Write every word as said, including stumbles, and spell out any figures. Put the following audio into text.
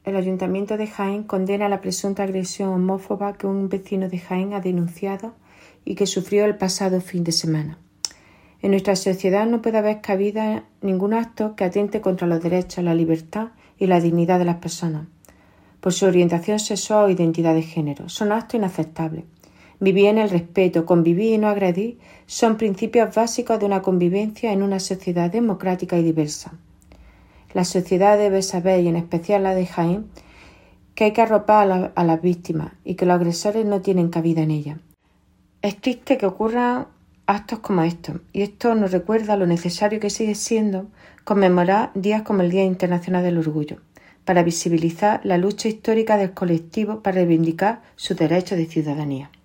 el Ayuntamiento de Jaén condena la presunta agresión homófoba que un vecino de Jaén ha denunciado y que sufrió el pasado fin de semana. En nuestra sociedad no puede haber cabida ningún acto que atente contra los derechos, la libertad y la dignidad de las personas, por su orientación sexual o identidad de género. Son actos inaceptables. Vivir en el respeto, convivir y no agredir son principios básicos de una convivencia en una sociedad democrática y diversa. La sociedad debe saber, y en especial la de Jaén, que hay que arropar a, la, a las víctimas y que los agresores no tienen cabida en ellas. Es triste que ocurran actos como estos, y esto nos recuerda lo necesario que sigue siendo conmemorar días como el Día Internacional del Orgullo, para visibilizar la lucha histórica del colectivo para reivindicar sus derechos de ciudadanía.